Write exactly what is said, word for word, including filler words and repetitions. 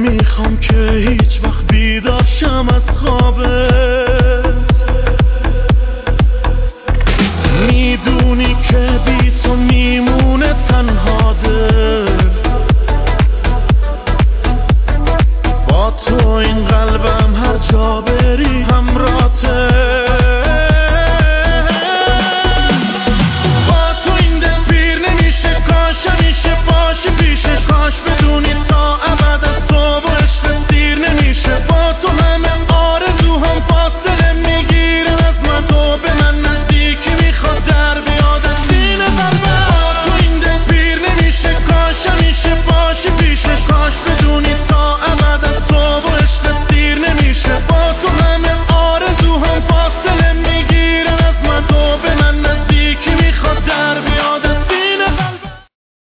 نمیخوام که هیچ وقت بیدار شم از خوابه. میدونی که بی تو میمونه تنها